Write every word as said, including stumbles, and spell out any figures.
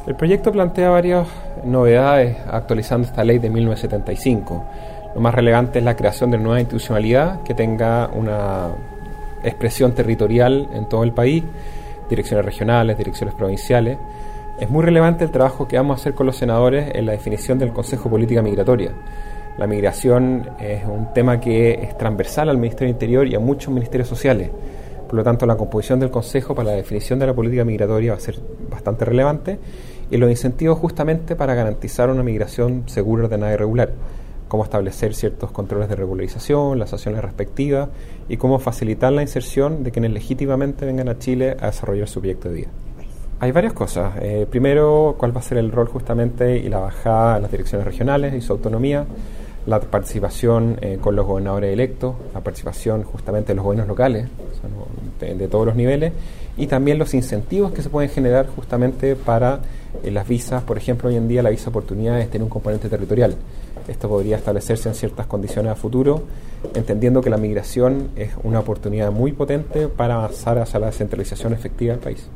El proyecto plantea varias novedades actualizando esta ley de mil novecientos setenta y cinco. Lo más relevante es la creación de una nueva institucionalidad que tenga una expresión territorial en todo el país, direcciones regionales, direcciones provinciales. Es muy relevante el trabajo que vamos a hacer con los senadores en la definición del Consejo de Política Migratoria. La migración es un tema que es transversal al Ministerio del Interior y a muchos ministerios sociales. Por lo tanto, la composición del Consejo para la definición de la política migratoria va a ser bastante relevante y los incentivos justamente para garantizar una migración segura, ordenada y regular. Cómo establecer ciertos controles de regularización, las sanciones respectivas y cómo facilitar la inserción de quienes legítimamente vengan a Chile a desarrollar su proyecto de vida. Hay varias cosas. Eh, primero, cuál va a ser el rol justamente y la bajada a las direcciones regionales y su autonomía, la participación eh, con los gobernadores electos, la participación justamente de los gobiernos locales, o sea, no, de, de todos los niveles, y también los incentivos que se pueden generar justamente para eh, las visas. Por ejemplo, hoy en día la visa oportunidades tiene un componente territorial. Esto podría establecerse en ciertas condiciones a futuro, entendiendo que la migración es una oportunidad muy potente para avanzar hacia la descentralización efectiva del país.